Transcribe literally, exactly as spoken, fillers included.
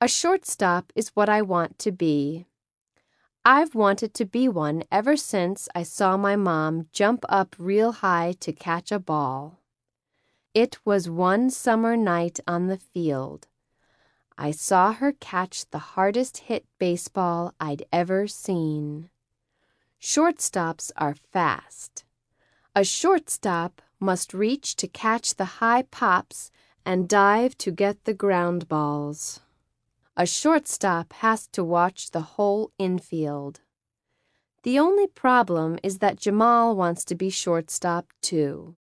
A shortstop is what I want to be. I've wanted to be one ever since I saw my mom jump up real high to catch a ball. It was one summer night on the field. I saw her catch the hardest hit baseball I'd ever seen. Shortstops are fast. A shortstop must reach to catch the high pops and dive to get the ground balls. A shortstop has to watch the whole infield. The only problem is that Jamal wants to be shortstop too.